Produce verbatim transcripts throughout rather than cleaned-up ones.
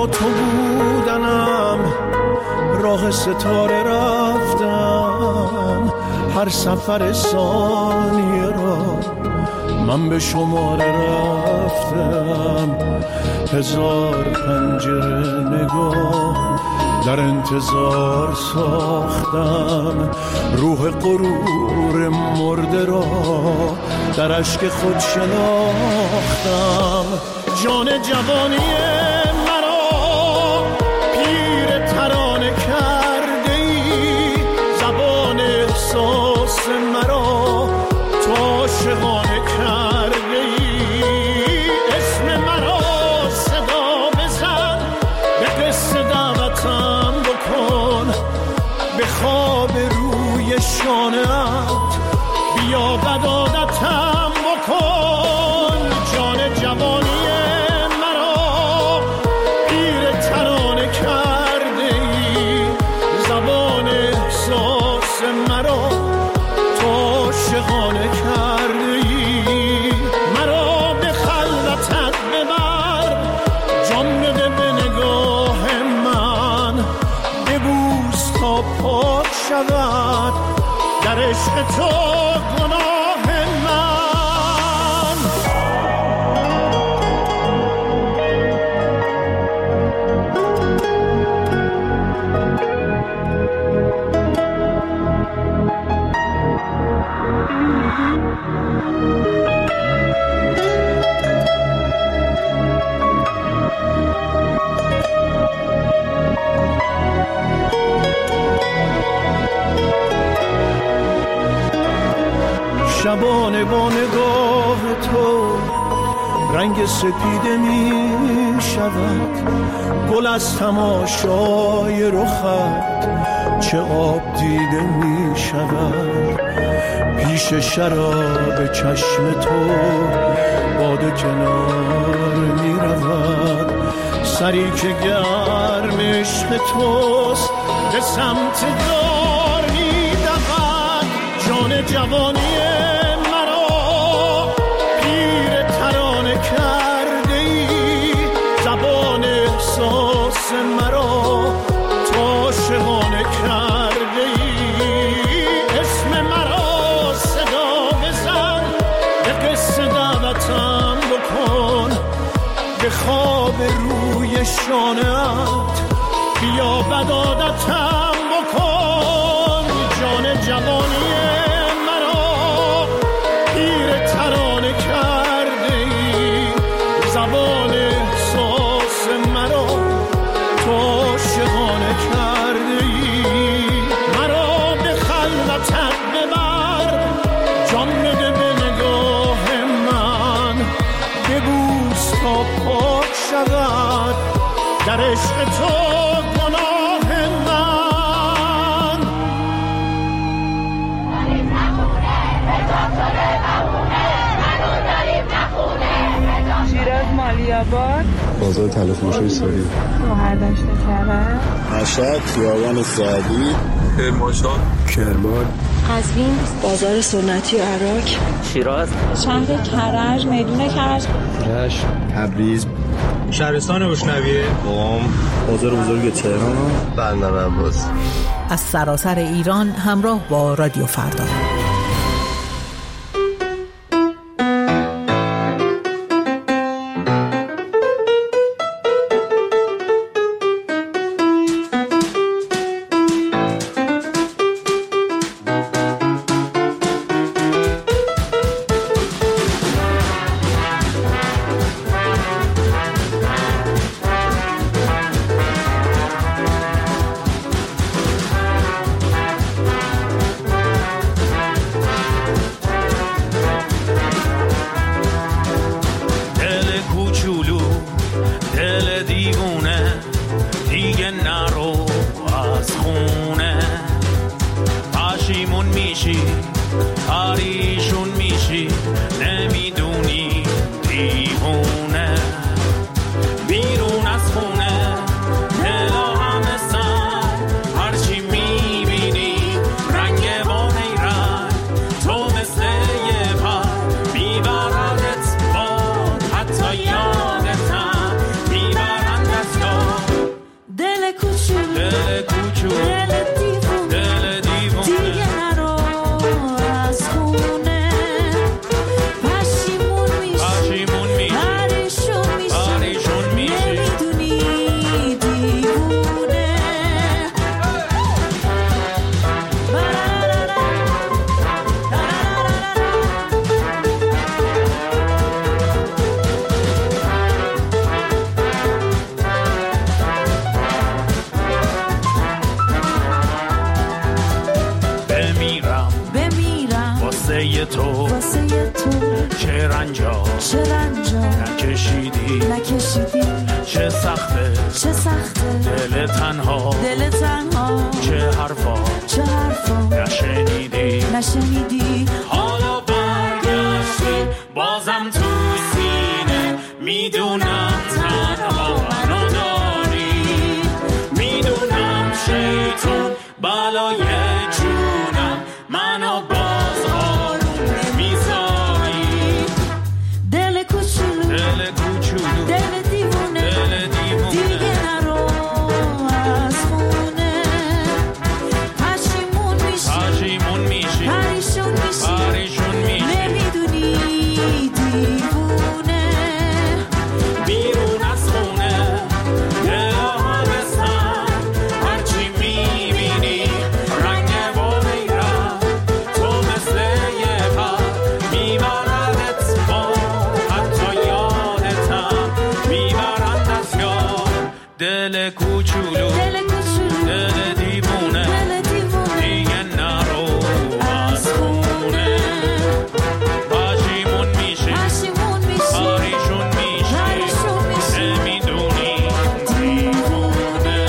با تو بودنم، راه ستاره رفتم، هر سفر ثانیه را من به شماره رفتم. هزار پنجره نگاه در انتظار ساختم، روح غرور مرده را در اشک خود شناختم. جان جوانی مرا پیر ترانه کرده ای، زبان احساس مرا تو عاشقانه کرده ای. اسم مرا صدا بزن، به قصه دعوتم بکن، به خواب روی شانه‌ات بیا بدادتم بکن. جان جوانی مرا پیر ترانه کرده ای، زبان احساس مرا تو عاشقانه کرده ای. مرا به خلوتت ببر، جان بده به نگاه من، ببوس تا پاک شود در عشق تو گناه من. شبانه با نگاه تو رنگ سپیده می شود، گل از تماشای رخت چه آب دیده می شود. پیش شراب چشم تو باده کنار می رود، سری که گرم عشق توست به سمت دار می دود. جان جوانی مرا تو عاشقانه کرده ای. اسم مرا صدا بزن، به قصه دعوتم بکن، به خواب روی شانه‌ات بیا بدادتم بکن. جان جوانی مرا پیر ترانه کرده ای، زبان احساس مرا تو عاشقانه کرده ای. مرا به خلوتت ببر، جان بده به نگاه من، ببوس تا پاک شود در عشق تو گناه من. داریم نخونه به داکتره بمونه، منو داریم نخونه. شیراز مالیاباد، بازار تلفروشی ساری، مهردشت کرد، مشهد خیابان سعدی، کرمانشاه، کرمان، قزوین، بازار سنتی عراق، شیراز، شهر کرج، میدون کرج، رشت، تبریز، شهرستان اشنویه، قم، بازار بزرگ تهران، بندر عباس. از سراسر ایران همراه با رادیو فردا. رنجا چه رنجا نکشیدی نکشیدی چه سخته چه سخته دل تنها دل تنها چه حرفا چه حرفا نشنیدی نشنیدی حالا برگشتی بازم تو سینه میدونم تنها منو داری میدونم شیطون بلای جونم منو باز آروم نمیذاری دل کوچولو دل کوچولو دل دیوونه دل دیوونه دیگه نرو از خونه پشیمون میشی پشیمون میشی پریشون میشی پریشون میشی نمیدونی دیوونه بیرون از خونه دل ها بستن هرچی میبینی رنگ و بیرم تو مثل یه پر میبردت با حتی یادتم میبرند از یاد دل کوچولو دل کوچولو دل دیوونه دل دیوونه دیگه نرو از خونه پشیمون میشی پشیمون میشی پریشون میشی پریشون میشی نمیدونی دیوونه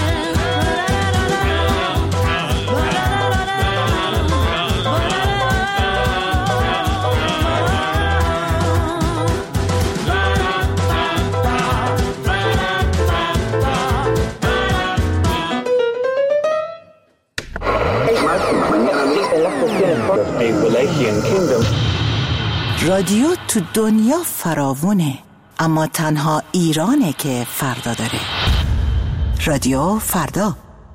رادیو تو دنیا فراوونه، اما تنها ایرانه که فردا داره. رادیو فردا.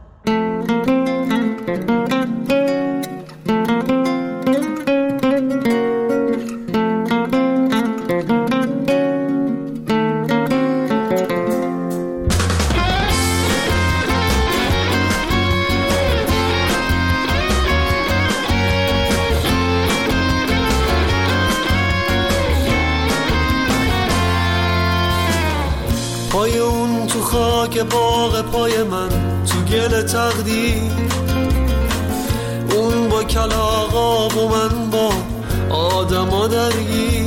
پای اون تو خاک باغ پای من تو گل تقدیر، اون با کلاغاب و من با آدما درگیر.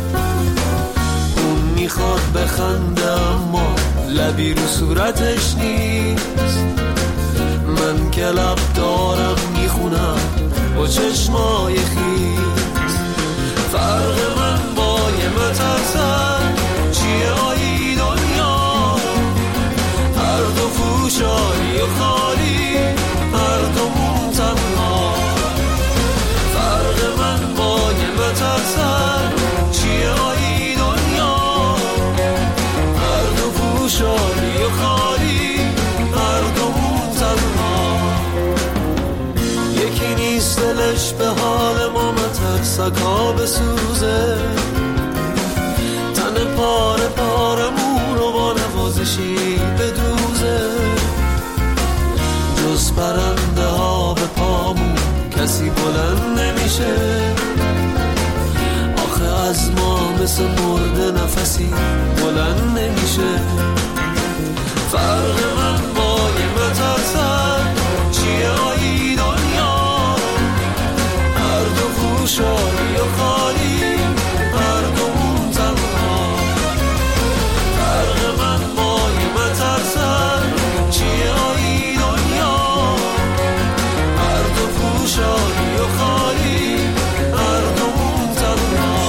اون میخواد بخنده اما لبی رو صورتش نیست، من که لب دارم میخونم با چشمای خیز. فرق من با یه مترسن چیه آیی دنیا، هر دو فوشایی و خالی هر دومون تنها. فرق من با یه مترسن چیه آیی دنیا، هر دو فوشایی و خالی هر دومون تنها. یکی نیست دلش به حال ما مترسک ها بسوزه، تن پاره پارمون رو با نوازشی بدوزه. جز پرنده ها به پامون کسی بلند نمیشه، آخه از ما مثل مرده نفسی بلند نمیشه. فرق من با یه مترسن چیه آیی دنیا، هر دو فوشایی و خالی هر دومون تنها. فرق من با یه مترسن چیه آیی دنیا، هر دو فوشایی و خالی هر دومون تنها.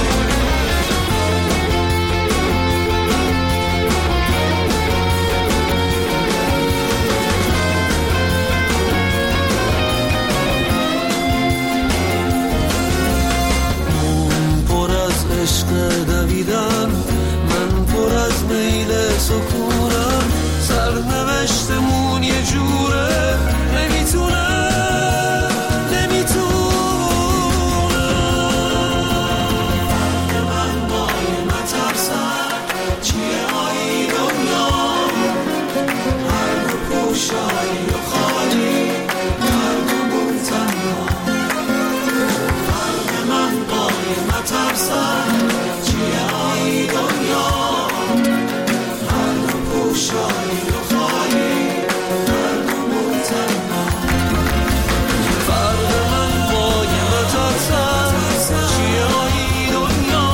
عشق دویدن، من پر از میل سکونم، سرنوشتمون یه جوره نمیتونه نمیتونه. من با این مترسن چیه آیی دنیا، هر دو پوشایی و خالی هر دو تنها. فرق من با این مترسن چیه آیی دنیا، هر دو پوشایی و خالی هر دو تنها. فرق من با این مترسن چیه آیی دنیا،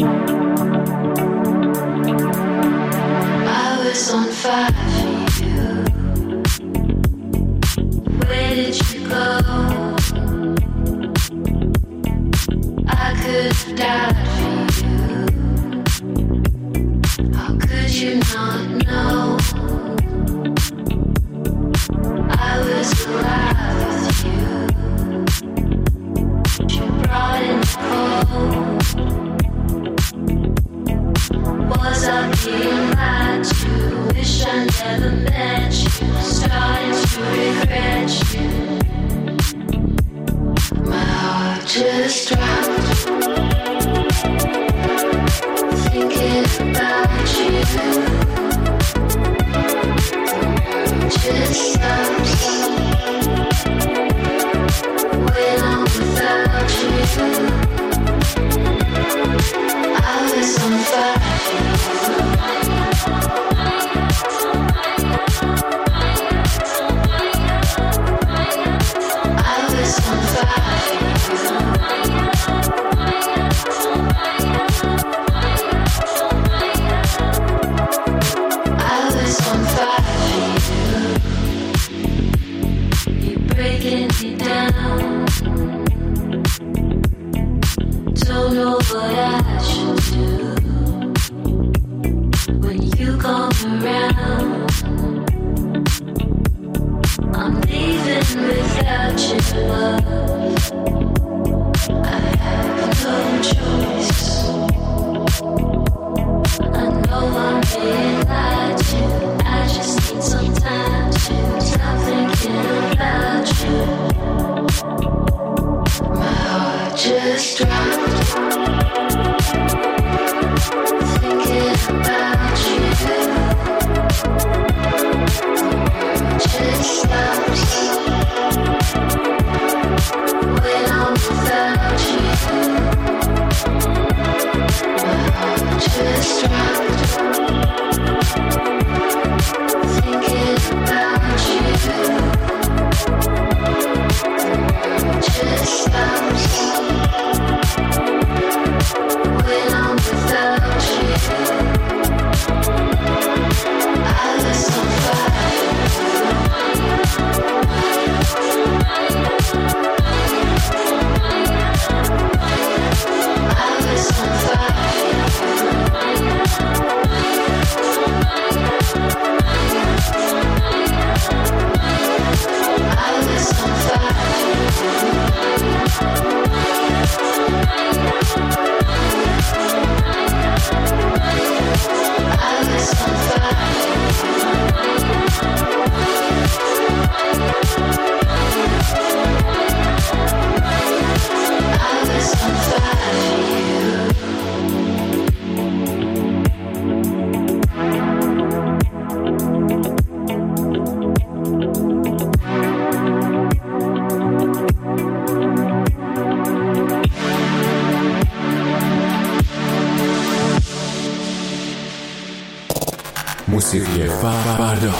موسیقی فردا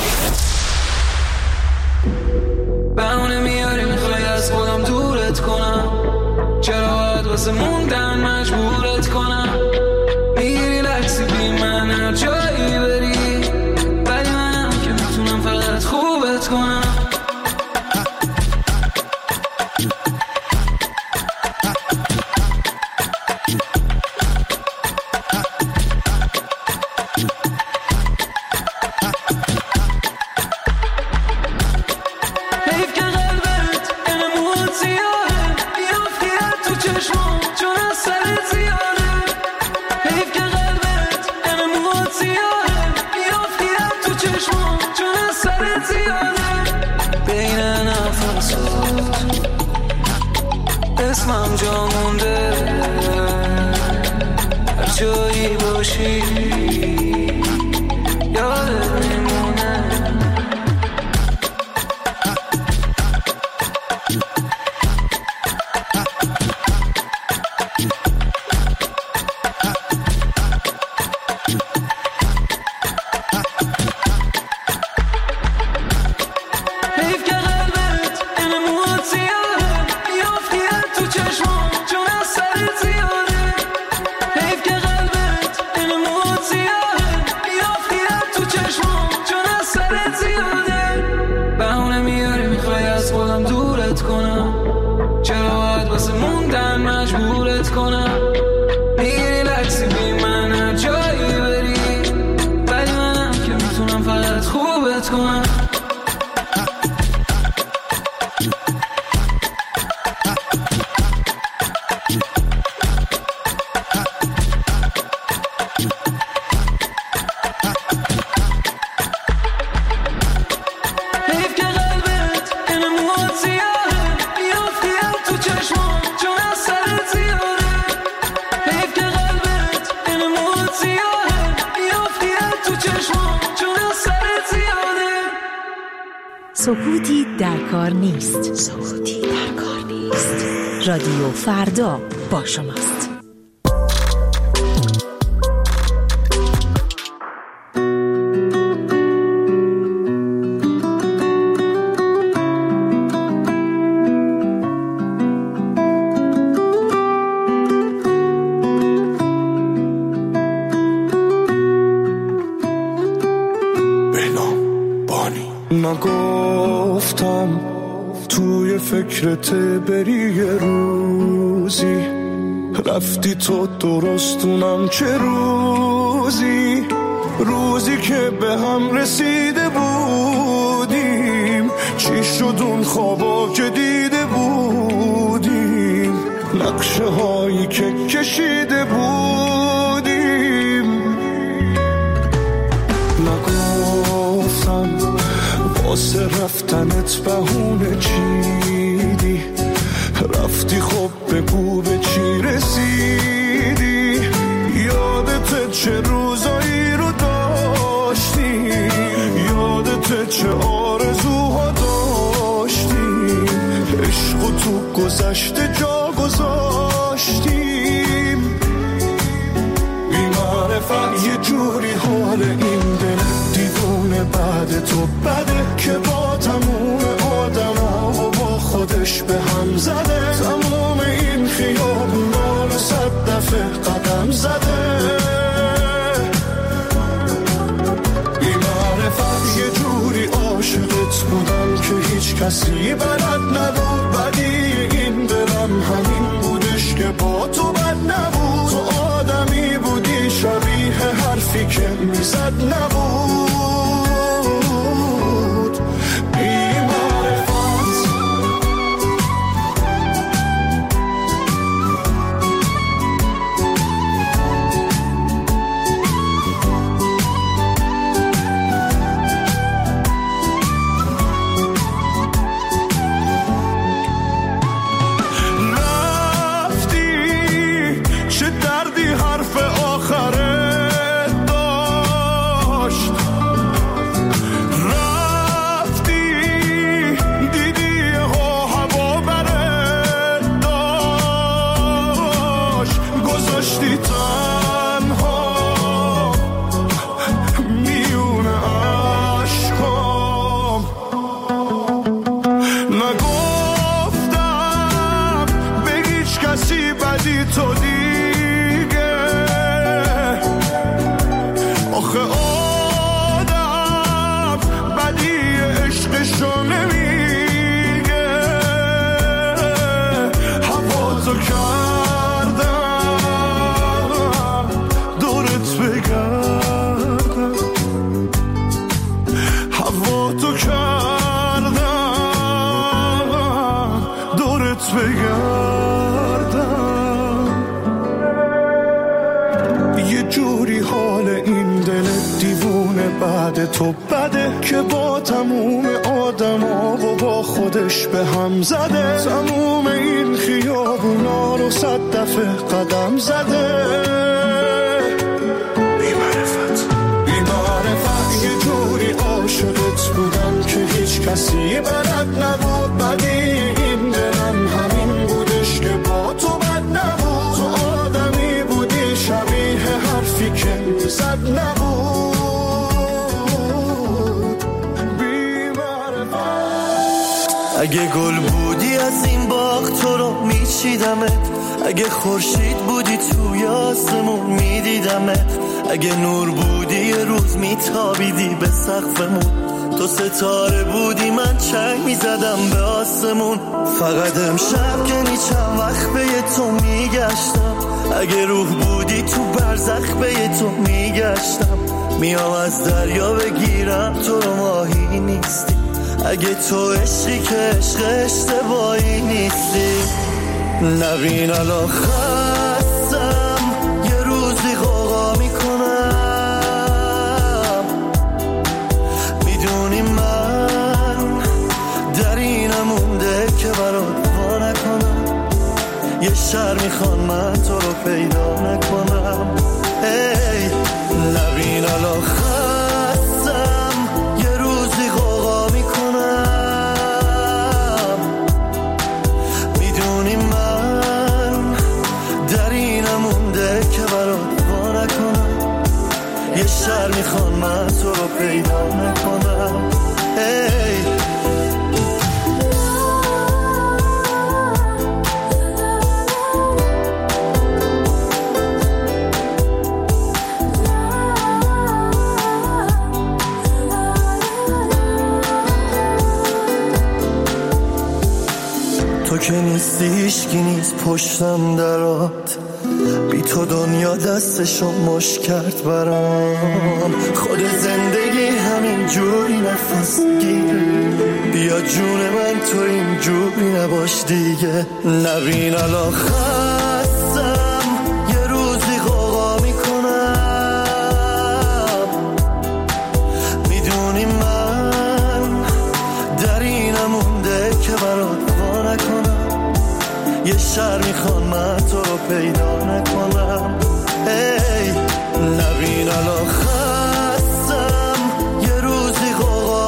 بهونه میاری میخوای از خودم دورت کنم، چرا باید واسه موندن مجبورت کنم؟ میگیری لحظی بی من هر جایی بری، ولی منم که میتونم فقط خوبت کنم. اسمم جا مونده هر جایی باشی یادت میمونه. حیف که قلبت سکوتی در کار نیست. سکوتی در کار نیست. رادیو فردا با شماست. نگفتم توی فکرت بری یه روزی، رفتی تو درستونم چه روزی، روزی که به هم رسیده بودیم، چی شد اون خوابا که دیده بودیم، نقشه هایی که کشیده بودیم. نگفتم واسه رفتنت بهونه چیدی، رفتی خب بگو به چی رسیدی، یادت چه روزایی رو داشتی، یادت چه آرزوها داشتیم، عشق و تو گذشته جا گذاشتیم. بی معرفت یه جوری حال این دل دیوونه بعد تو بده، که با تموم آدم ها و با خودش به هم زده، تموم این خیابونا رو صد دفعه قدم زده. بی معرفت یه جوری عاشقت بودم که هیچ کسی بلد نبود، بدی این دلم همین بودش که با تو بد نبود، تو آدمی بودی شبیه حرفی که میزد نبود. تو بده که با تموم آدم ها و با خودش به هم زده، تموم این خیابونا رو صد دفعه قدم زده. بی معرفت بی معرفت یه جوری عاشقت بودم که هیچ کسی بلد نبود، بدی این دلم همین بودش که با تو بد نبود، تو آدمی بودی شبیه حرفی که میزد نبود. اگه گل بودی از این باغ تو رو میچیدمت، اگه خورشید بودی توی آسمون میدیدمت، اگه نور بودی یه روز میتابیدی به سقفمون، تو ستاره بودی من چنگ میزدم به آسمون. فقط امشب که چند وقت به تو میگشتم، اگه روح بودی تو برزخ به تو میگشتم، میام از دریا بگیرم تو رو ماهی نیستی، اگه تو عشقی که عشق اشتباهی نیستی. نبین الان خستم یه روزی غوغا میکنم، میدونی من در اینم مونده که برات وا نکنم، یه شهر میخوان من تو رو پیدا نکنم. ای نبین الان خستم یه روزی غوغا میکنم، شهر میخوان من تو رو پیدا نکنم. ای تو که نیستی هیچکی نیست پشتم درات، بی تو دنیا دستشو مش کرد برام. خود زندگی همین جوری نفس گیر، بیا جون من تو این جوری نباش دیگه. نبین الان خستم یه روزی غوغا میکنم، میدونی من در اینم مونده که برات وا نکنم. یه شهر میخوان من تو رو پیدا نکنم. ای نبین الان خستم یه روزی غوغا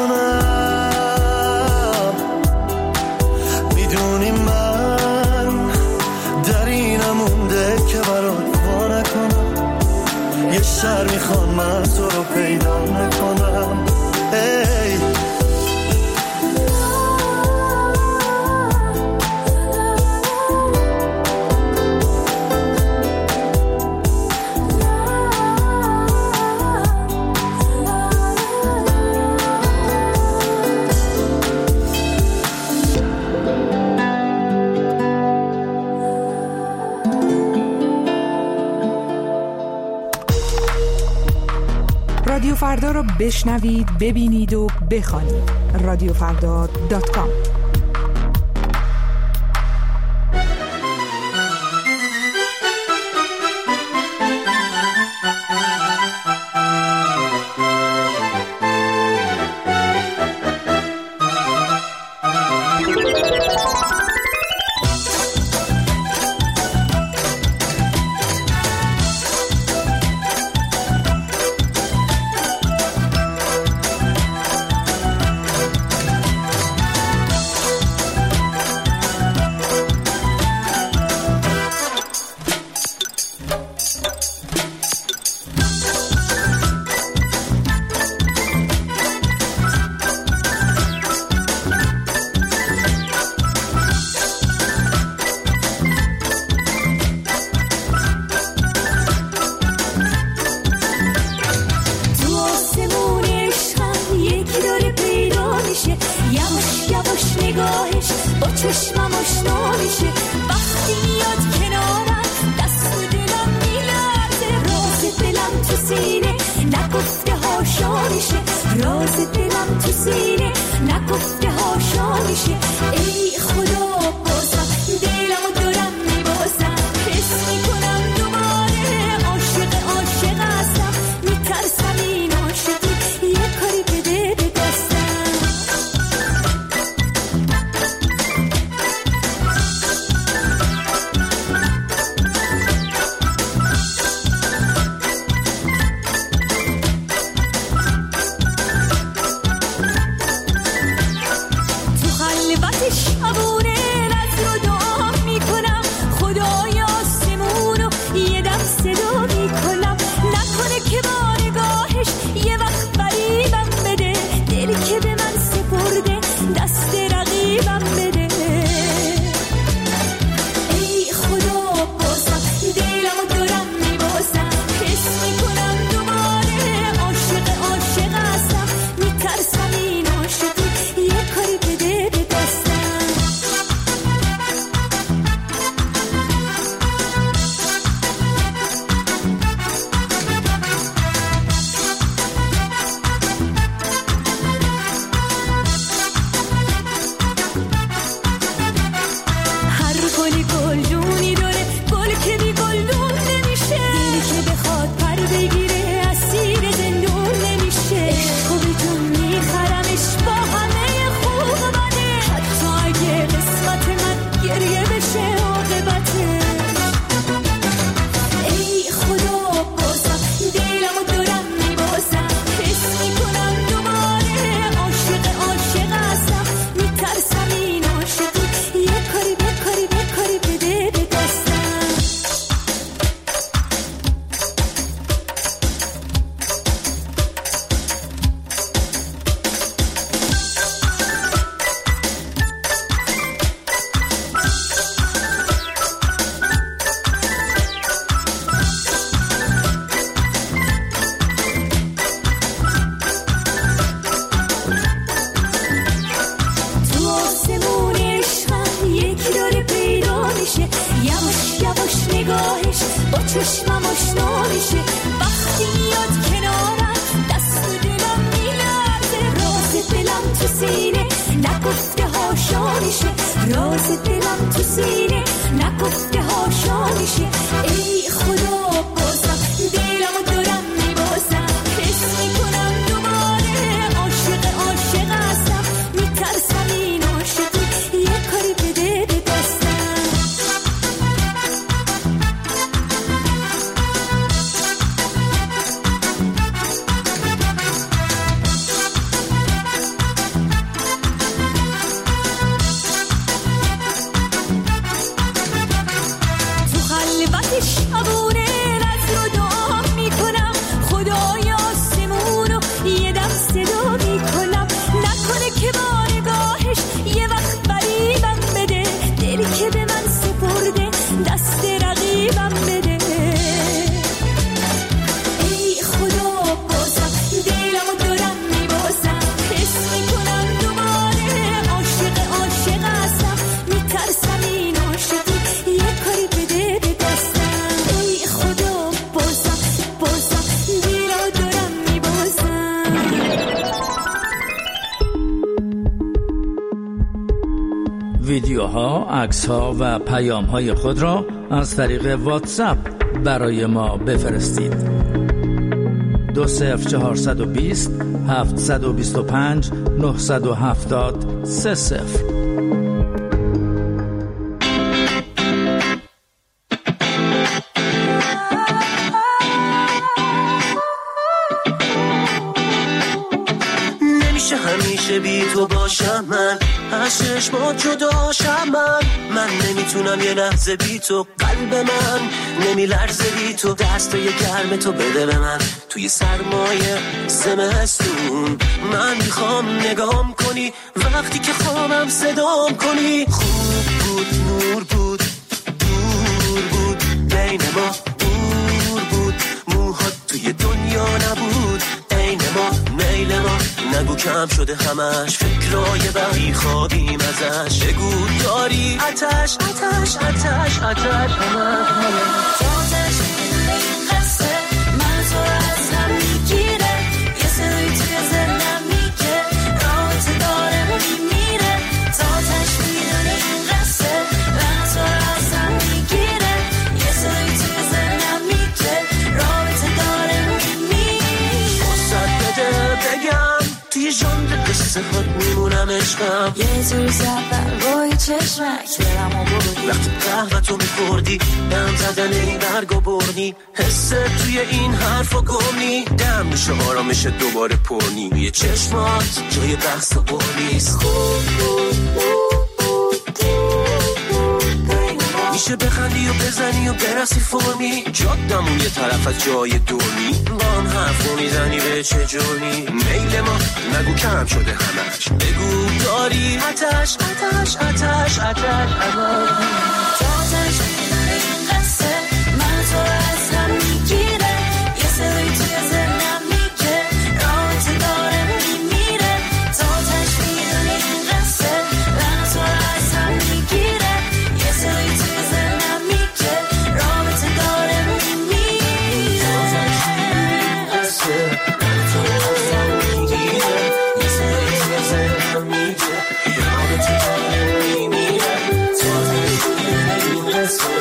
میکنم، میدونی من در اینم مونده که برات وا نکنم. یه شهر میخوان من تو رو پیدا نکنم. ای رادیو فردا رو بشنوید، ببینید و بخوانید. رادیو فردا دات کام. چشمم آشنا میشه وقتی میاد کنارم دست دلم میلرزه راز دلم تو سینه نگفته هاشا میشه راز دلم تو سینه نگفته هاشا میشه ای خدا بازم دلمو دارم میبازم حس میکنم دوباره عاشق عاشق هستم میترسم این عاشقی یه کاری بده به دستم تو خلوت شبونه نظر و دعا میکنم خدای آسمونو یه دم صدا میکنم نکنه که بارگاهش یه وقت فریبم بده دلی که به من سپرده دست رقیبم بده ای خدا بازم دلمو دارم میبازم حس میکنم دوباره عاشق عاشق هستم میترسم این عاشقی یه کاری بده به دستم ای خدا بازم بازم دلمو دارم میبازم ویدیوها، عکس‌ها و پیام‌های خود را از طریق واتساپ برای ما بفرستید. دو صفر چهارصد و بیست هفتصد و بیست و پنج نهصد و هفتاد سه صفر. نمیشه همیشه بی تو باشم من از چشمات جداشم من من نمیتونم یه لحظه بی تو قلب من نمیلرزه بی تو دستای گرم تو بده به من توی سرمایه زمستون من میخوام نگام کنی وقتی که خوابم صدام کنی خوب بود نور بود دور بود بین ما دور بود موهات توی دنیا نبود عین ما میل ما نگو کم شده همش فکرای بقی خوابیم ازش بگو داری آتش آتش آتش آتش همه آتش میدونه این قصه من تو از هم میگیره یه سری توی ذهنم میگه رابطه داره میمیره آتش میدونه این قصه من تو از هم میگیره یه سری توی ذهنم میگه رابطه داره میمیره واسه بده بگم توی ژانر قصه هات میمونم عشقم یه جور زبر روی چشمک دلمو بردی وقتی قهوتو میخوردی دم زدن این برگو برنی حسه توی این حرفا گمنی دم میشه آرامش دوباره پرنی توی چشمات جای بحث و برنیست میشه بخندی و بزنی و برسی فرمی جادمون یه طرف از جای دورنی با هم حرف رو میزنی به چه جونی میل ما نگو کم شده همش بگو داری آتش آتش آتش آتش آتش میدونه این قصه من تو از هم میگیره یه سری توی ذهنم میگه رابطه داره میمیره آتش میدونه این قصه من تو از هم میگیره یه سری توی ذهنم میگه رابطه داره میمیره آتش میدونه این قصه من تو از هم میگیره یه سری توی ذهنم میگه رابطه داره میمیره آتش میدونه این قصه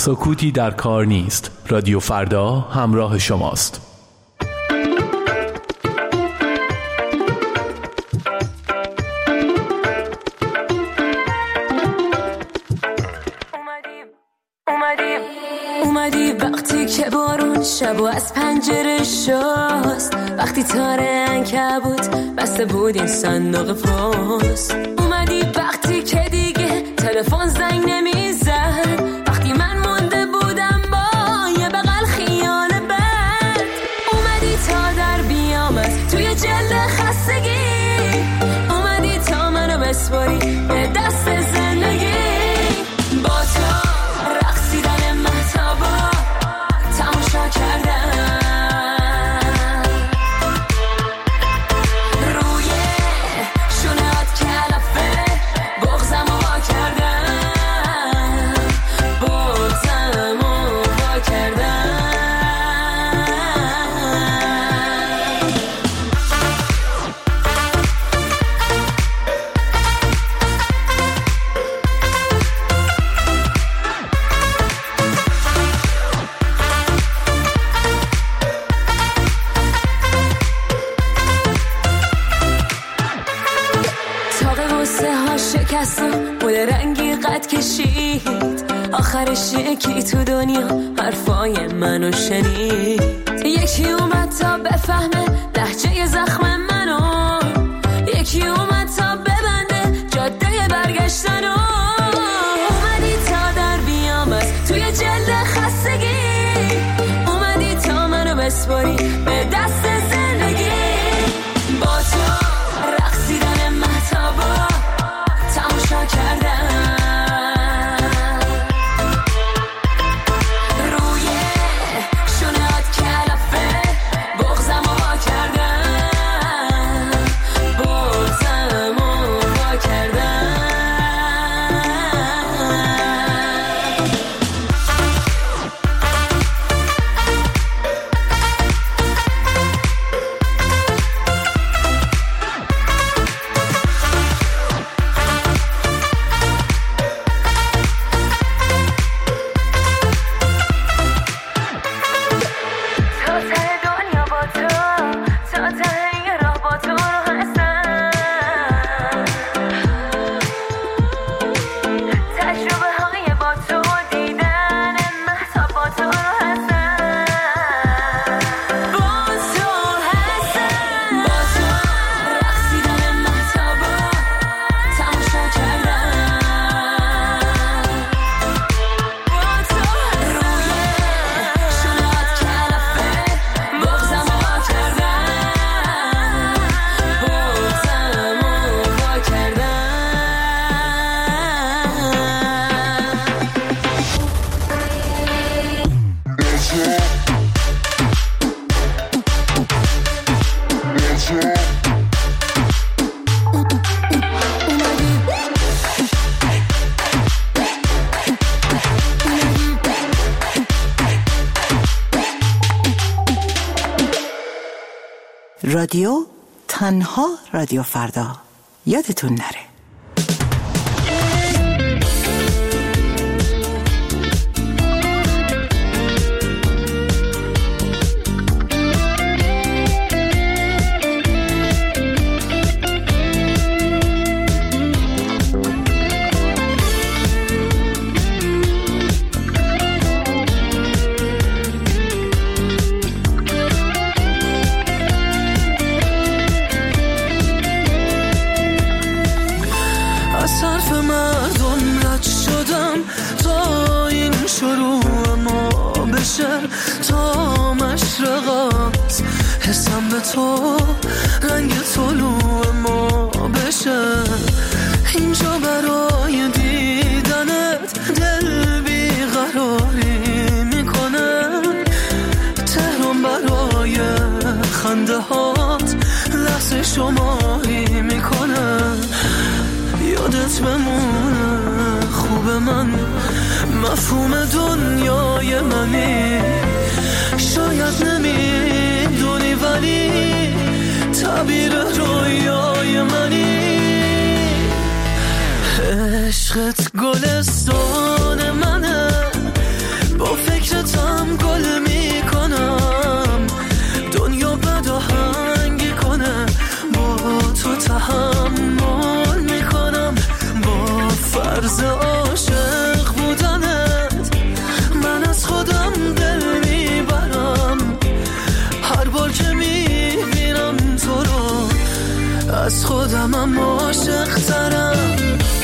سکوتی در کار نیست. رادیو فردا همراه شماست. اومدی وقتی که بارون شبو از پنجره شست، وقتی تاره عنکبوت بسته بود این صندوق پست. اومدی وقتی که دیگه تلفن زنگ نمیزد، وقتی من مونده بودم با یه بغل خیال بد. اومدی تا در بیام از توی جلد خستگی، اومدی تا منو بسپاری به دست زندگی. با تو رقصیدن مهتابا تماشا کردم، روی شونهات کلافه بغزم رو وا کردم، بغزم رو وا کردم. بود رنگی قد کشید، آخرش یکی تو دنیا حرفای منو شنید. یکی اومد تا بفهمه لهجه زخم منو، یکی اومد تا ببنده جاده برگشتنو. اومدی تا در بیام از توی جلد خستگی، اومدی تا منو بسپاری به دست زندگی. با تو رقصیدن مهتابا تماشا کردم، روی شونهات کلافه بغزم رو وا کردم، بغزم رو وا کردم. رادیو تنها رادیو فردا، یادتون نره. تا مشرقات حسم به تو رنگ طلوع ما بشه، اینجا برای دیدنت دل بیقراری میکنن، تهران برای خنده هات لحظه شماری میکنن. یادت بمونه خوب من، مفهوم دنیای منی، شاید نمیدونی ولی تعبیر رویای منی. عشقت گلستان منه، که میبینم تو رو از خودمم عاشق ترم.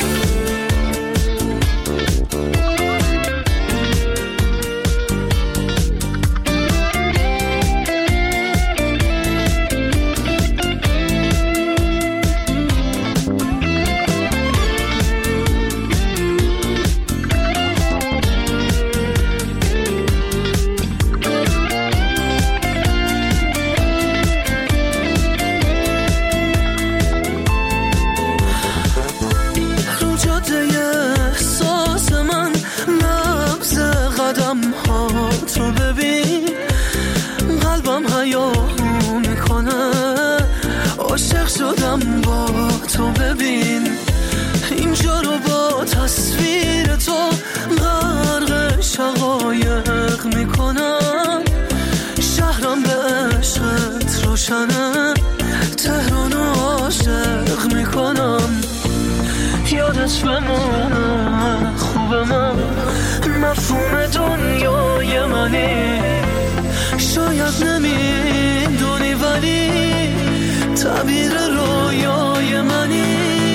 شدم با تو ببین اینجا رو با تصویر تو غرق شقایق میکنم. شهرم به عشقت روشنه تهران عاشق میکنم. یادت بمونه خوب من مفهوم دنیای منی. شاید نمیدونی ولی تعبیر رویای منی.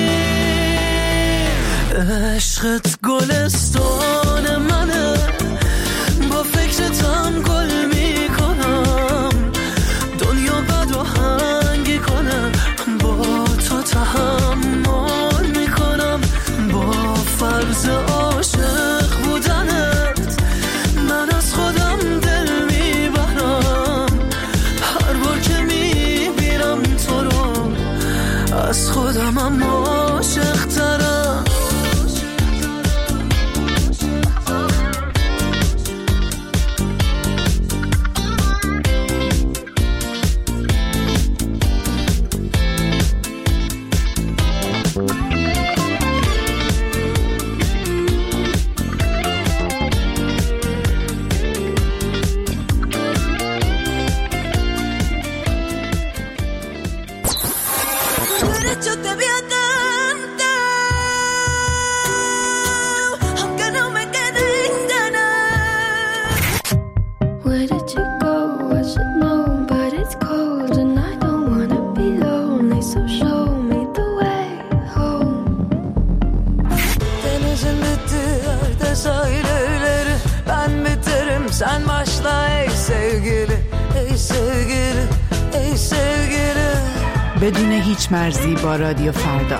عشقت گلستان منه با فکرتم گل میکنم. دنیا بد و هنگی کنه با تو تحمل میکنم. با فرض عاشق بودنت من از خودم دل میبرم. هر بار که میبینم تو رو از خودمم عاشق ترم. Sen başla ey sevgili, ey sevgili, ey sevgili. بدون هیچ مرزی با رادیو فردا.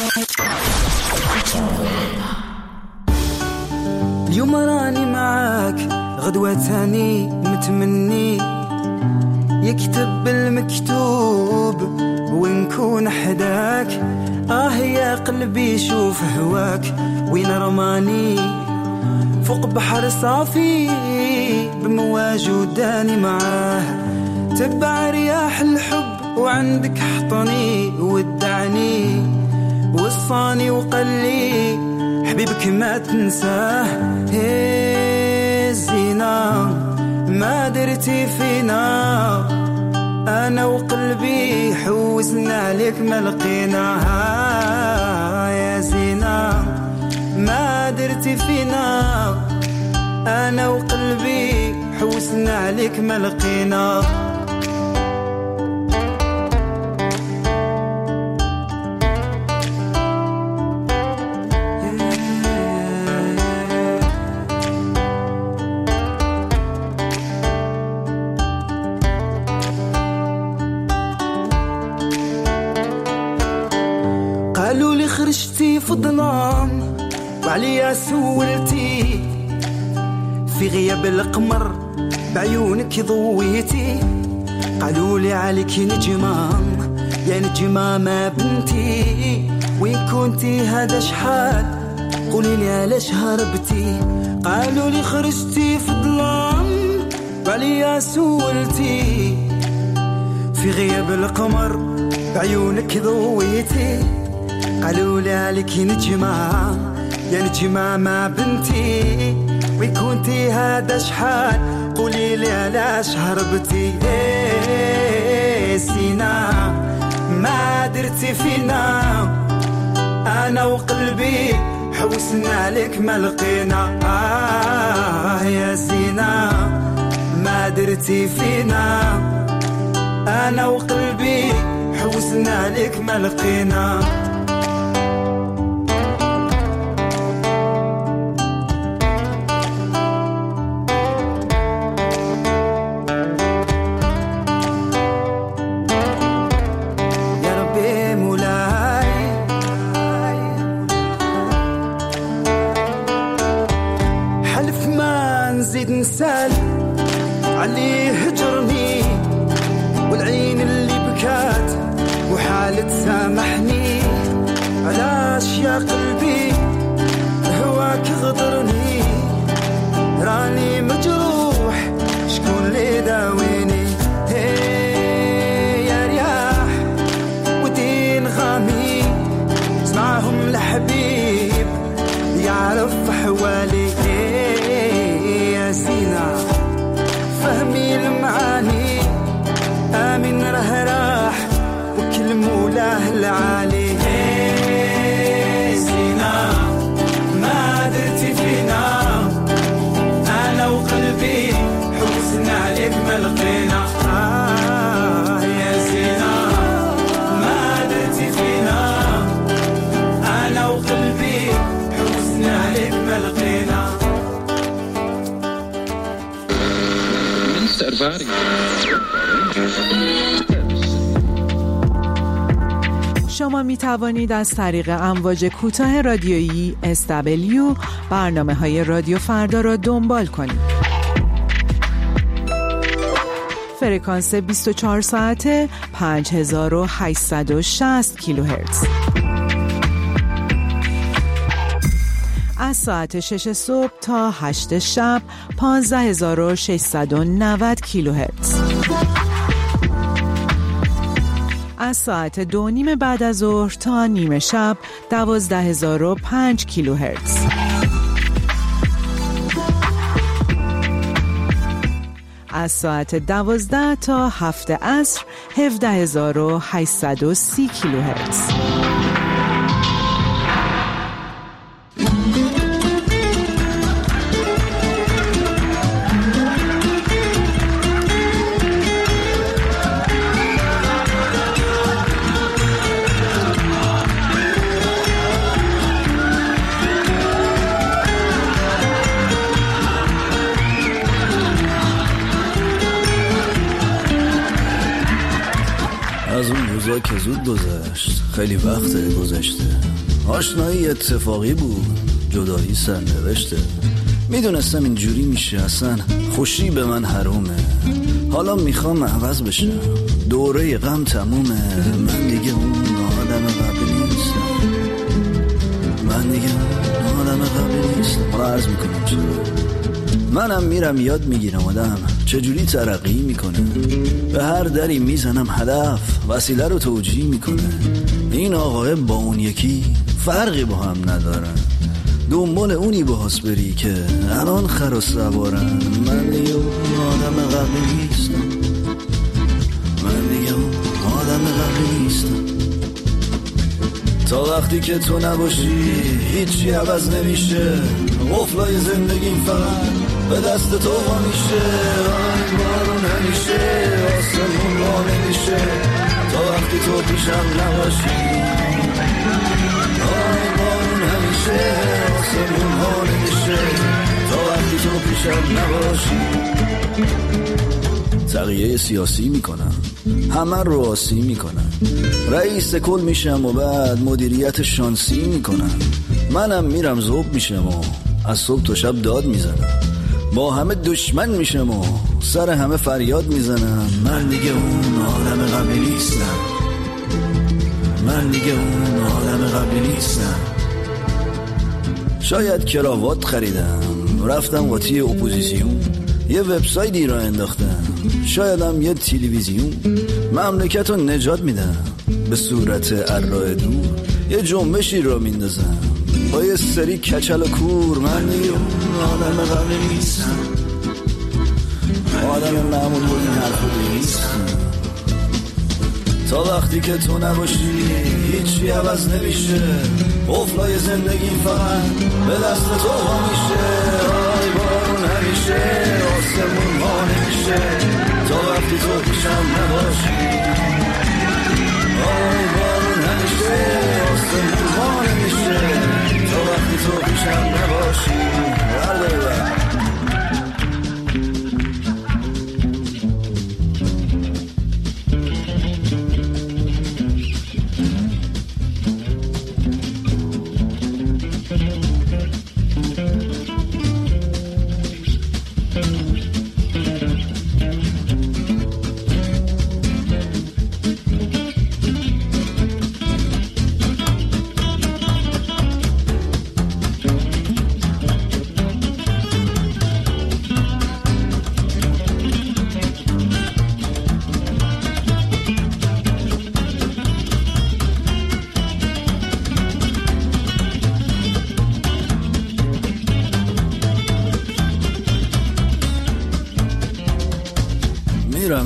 اليوم راني معاك غدوة تاني متمني يكتب المكتوب ونكون حداك. آه يا قلبي شوف هواك وين رماني فوق بحر صافي بمواج وداني معاه. تبع رياح الحب وعندك حطني ودعني وصاني وقلي حبيبك ما تنساه. هي الزينة ما درتي فينا أنا وقلبي حوسنا عليك ما لقيناها. يا زينة ما درتي فينا أنا وقلبي حوسنا عليك ما لقينا. قالوا لي خرجتي في الظلام وعليا سولتي في غياب القمر بعيونك ضويتي. قالوا لي عليك نجمة يا نجمة ما بنتي وين كنتي هذا شحال قولي لي علاش هربتي. قالوا لي خرجتي في الظلام وعليا سولتي في غياب القمر بعيونك ضويتي. قالوا لي عليك نجمة يا نجمة ما بنتي وين كنتي هذا شحال قولي لي علاش هربتي. إيه سينا ما درتي فينا أنا وقلبي حوسنا عليك ما لقينا. آه يا سينا ما درتي فينا أنا وقلبي حوسنا عليك ما لقينا. نسال عليه هجرني والعين اللي بكات وحالة سامحني. علاش يا قلبي هواك غدرني راني مجروح شكون اللي داويني. يا رياح ودين غامي اسمعهم لحبيب يعرف حوالي. سينا فهمي المعاني آمن راه راح وكل مولاه العالي. سينا ما درتي فينا أنا وقلبي حوسنا عليك ما لقينا. آه يا سينا ما درتي فينا أنا وقلبي حوسنا عليك ما لقينا. شما می توانید از طریق امواج کوتاه رادیویی اس دبلیو برنامه های رادیو فردا را دنبال کنید. فرکانس بیست و چهار ساعته پنج هزار و هشتصد و شصت کیلوهرتز. از ساعت شش صبح تا هشت شب پانزده هزار و ششصد و نود کیلوهرتز. از ساعت دو نیم بعد از ظهر تا نیمه شب دوازده هزار و پنج کیلوهرتز. از ساعت دوازده تا هفت عصر هفده هزار و هشتصد و سی کیلوهرتز. از اون روزا که زود گذشت خیلی وقت گذشته. آشنایی اتفاقی بود جدایی سرنوشته. میدونستم اینجوری میشه اصلا خوشی به من حرومه. حالا میخوام عوض بشم دوره غم تمومه. من دیگه اون آدم قبلی نیستم. من دیگه اون آدم قبلی نیستم. حالا عرض میکنم چه منم میرم یاد میگیرم آدم چجوری ترقی میکنه. به هر دری میزنم هدف وسیله رو توجیه میکنه. این آقای با اون یکی فرقی با هم ندارن. دنبال اونی باهاس بری که الان خر و سوارن. من دیگه اون آدم قبلی نیستم. من دیگه اون آدم قبلی نیستم. تا وقتی که تو نباشی هیچی عوض نمیشه. قفلای زندگیم فقط به دست تو وا میشه. آی بارون همیشه آسمون وا نمیشه تا وقتی تو پیشم نباشی. آی بارون همیشه آسمون وا نمیشه تا وقتی تو پیشم نباشی. تغییر سیاسی میکنم همه رو آسی میکنم. رئیس کل میشم و بعد مدیریت شانسی میکنم. منم میرم ذوب میشم و از صبح تا شب داد میزنم. با همه دشمن میشم و سر همه فریاد میزنم. من دیگه اون آدم قبلی نیستم. من دیگه اون آدم قبلی نیستم. شاید کراوات خریدم رفتم قاطی اپوزیسیون. یه وبسایتی را انداختم. شایدم یه تلویزیون. مملکت رو نجات میدم به صورت ارائه دور. یه جنبشی را میندازم با یه سری کچل و کور. من دیگه اون آدم قبلی نیستم. آدم معمول بود این حرف رو نیستم. تا وقتی که تو نباشی هیچی عوض نمیشه. قفلای زندگی فقط به دست تو وا میشه. آی بارون همیشه آسمون وا نمیشه تا وقتی تو پیشم نباشی.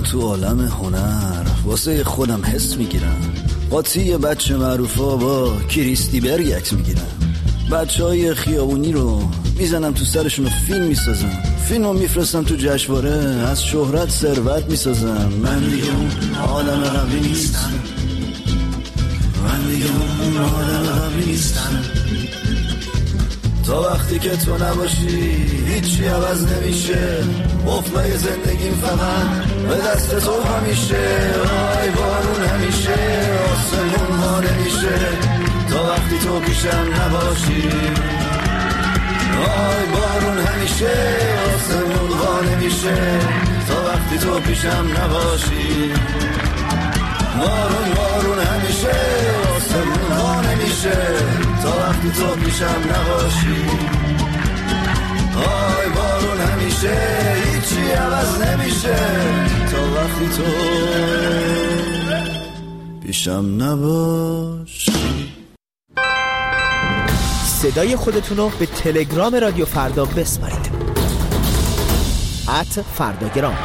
میرم تو عالم هنر، واسه خودم حس میگیرم، قاطی بچه معروفا با کریستی برگ عکس میگیرم، بچه های خیابونی رو میزنم تو سرشون و فیلم میسازم، فیلم رو میفرستم تو جشنواره، از شهرت ثروت میسازم. من دیگه اون آدم قبلی نیستم، من دیگه اون آدم قبلی نیستم. تا وقتی که تو نباشی هیچی عوض نمیشه، قفله زندگیم فقط به دست تو همیشه. آی بارون همیشه آسمون ها نمیشه، تا وقتی تو پیشم نباشی. آی بارون همیشه آسمون ها نمیشه، تا وقتی تو پیشم نباشی. بارون بارون همیشه آسمون ها نمیشه، تا وقتی تو پیشم نباشی. آی بارون همیشه هیچی عوض نمیشه، تا وقتی تو پیشم نباشی. صدای خودتون رو به تلگرام رادیو فردا بسپارید. ات فرداگرام.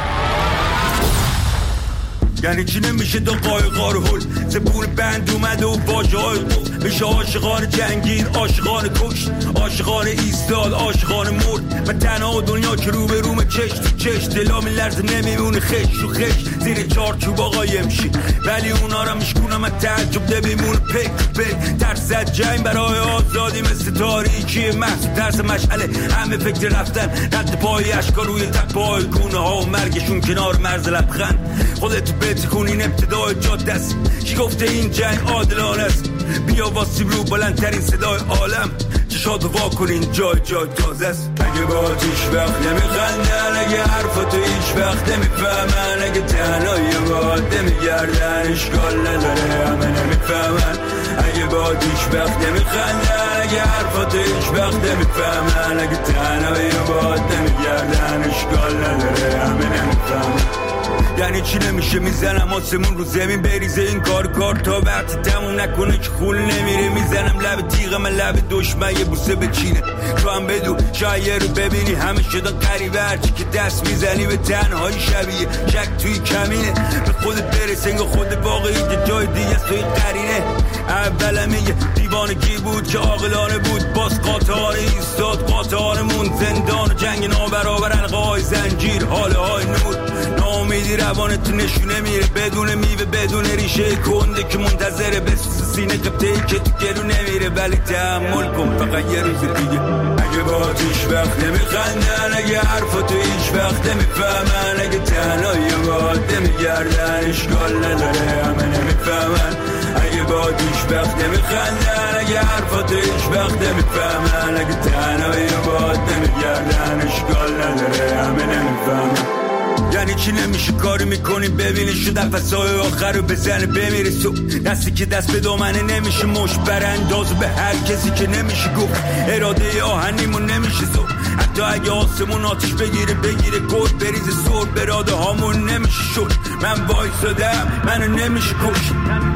یعنی چی نمیشه دو قایقار هل، زبون بند اومده و واجه های قفل، میشه عاشقان جنگین، عاشقان کشت، عاشقان ایستاد، عاشقان مرد. من تنها دنیا که رو به روم چش تو چش، دلا میلرزه نمیمونه خش و خش، زیر چارچوب قایم شی، ولی اونا را میشکونم از تعجب نمیمونه پک پک. ترس از جنگ برای آزادی مثل تاریکی محض، ترس مشعله همه فکر رفتن، رد پای اشکا روی تپای گونه ها و مرگشون کنار مرز لبخند. خودت بتکن این ابتدای جاده است، کی گفته این جنگ عادلانه است؟ بیا واسیم رو بلندترین صدای عالم، چشات وا کنین جای جای تازه است. اگه با هیچ وقت نمیخندن، اگه حرفاتو هیچ وقت نمیفهمن، اگه تنهایی باید نمیگردن، اشکال نداره همه نمیفهمن. اگه با هیچ وقت نمیخندن، اگه حرفاتو هیچ وقت نمیفهمن، اگه تنهایی باید نمیگردن، اشکال نداره همه نمیفهمن. یعنی چی نمیشه میزنم آسمون رو زمین بریزه این کار کار تا وقت تموم نکنه که خون نمیره. میزنم لب تیغ من لب دشمن یه بوسه بچینه، تو هم بدو شاید رو ببینی همه شده قریبه، هرچی که دست میزنی به تنهایی شبیه شک توی کمینه. به خودت برسه انگاه خود واقعی که جای دیگه است توی قرینه. اولم یه دیوانگی بود که عاقلانه بود، باز قاطعانه ایستاد قاطعانمون، زندان و جنگ نابرابر القای زنجیر حاله های نور. ناامیدی روانت نشونه میره بدون میوه بدون ریشه کنده که منتظره بسوز سینه قبطه‌ای که تو گلو نمیره، ولی تحمل کن فقط یه روز دیگه. اگه با هیچ وقت نمیخندن، اگه حرفاتو هیچ وقت نمیفهمن، اگه تنهایی باید نمیگردن، اشکال نداره همه نمیفهمن. اگه با هیچ وقت نمیخندن، اگه حرفاتو هیچ وقت نمیفهمن، اگه تنهایی باید نمیگردن، اشکال نداره همه نمیفهمن. یعنی چی نمیشه کاری میکنی ببینی شو نفسای آخر رو بزنه بمیره سو، دستی که دست به دامنه نمیشه مش برانداز به هر کسی که نمیشه گفت اراده آهنیمون نمیشه سو. حتی اگه آسمون آتش بگیره بگیره گل بریزه سر، براده هامون نمیشه شد. من وایسادم منو نمیشه کشت،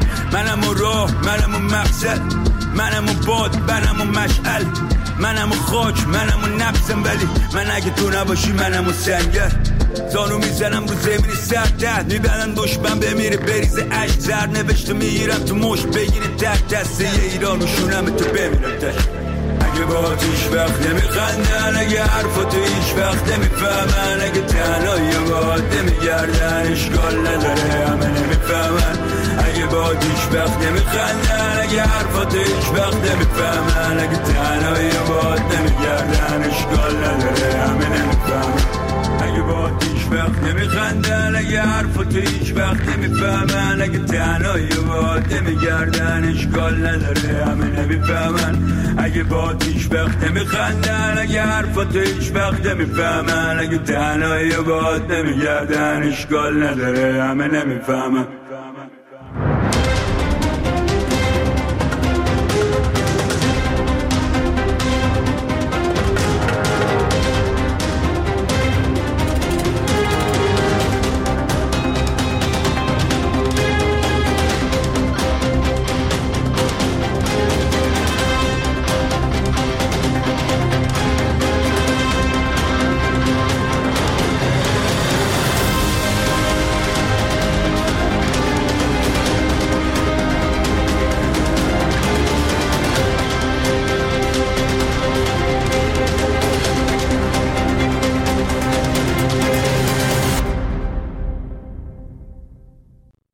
منم و راه منم و مقصد، منم و باد منم و مشعل، منم و خاک منم و نفسم، ولی من اگه تو نباشی منم و سنگر. زانو میزنم رو زمینی سر تحت، میبندن دشمن بمیره بریزه عشق، زر نوشته میگیرم تو مشت بگیره تک دسته یه ایران رو شونم تو بمیرم تشت. اگه با هیچ وقت نمیخندن، اگه حرفاتو هیچ وقت نمیفهمن، اگه تنهایی باید نمیگردن، اشکال نداره همه نمیفهمن. اگه با هیچ وقت نمیخندن، اگه حرفاتو هیچ وقت نمیفهمن، اگه تنهایی باید نمیگردن، اشکال نداره همه نمیفهمن. اگه با هیچ وقت نمیخندن، اگه حرفاتو هیچ وقت نمیفهمن، اگه تنهایی باید نمیگردن، اشکال نداره همه نمیفهمن. اگه با هیچ وقت نمیخندن، اگه حرفاتو هیچ وقت نمیفهمن، اگه تنهایی باید نمیگردن، اشکال نداره همه نمیفهمن.